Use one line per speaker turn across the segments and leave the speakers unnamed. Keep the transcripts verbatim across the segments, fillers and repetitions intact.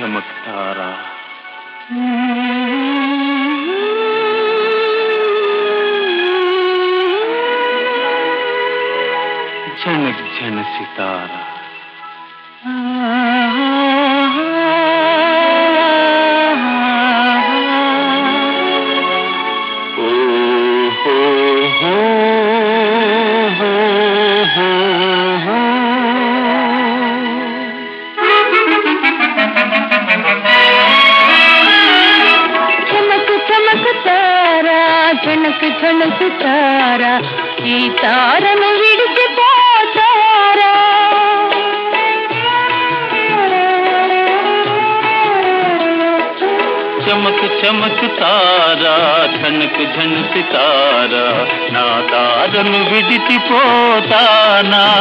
చమక్తారా झनक झन सितारा ओ हो हो हो हो हो
चमक चमक तारा झनक झन सितारा ఈ తారను విడిచిపోతారా
चमक चमक तारा झनक झन सितारा ना तारनु विడిచిపోతానా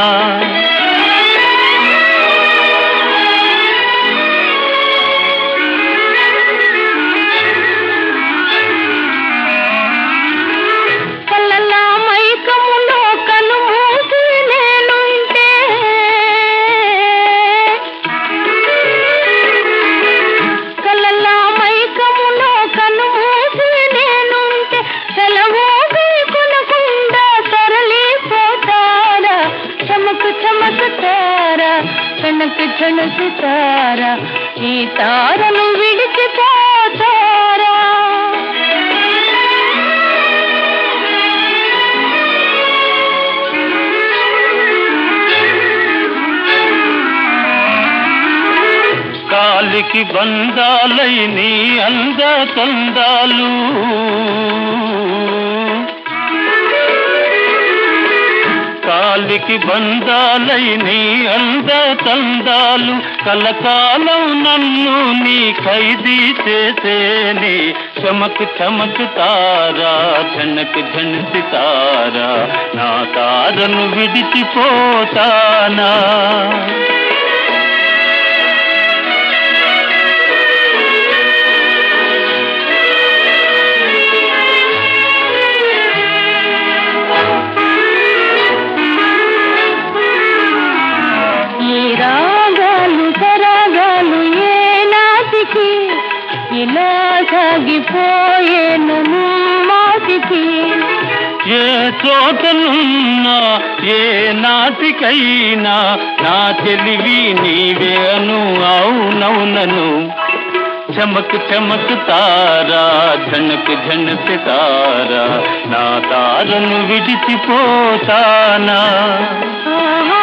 झनक झन सितारा ఈ తారను విడిచిపోతారా
కాలికి బంధాలై నీ అంద తందాలు కాలికి బంధాలై నీ అంద తందాలు కలకాలం నన్ను నీ ఖైదీ చేసేని చమక్ చమక్ తారా झनक झन సితారా నా తారను విడిచిపోతానా
ఇలా సాగిపోయేను మాటికి
ఏ చోటనున్నా ఏ నాటికైనా నా తెలివి నీవే అను అవునవునను చమక్ చమక్ తారా झनक झन సితారా నా తారను విడిచిపోతానా.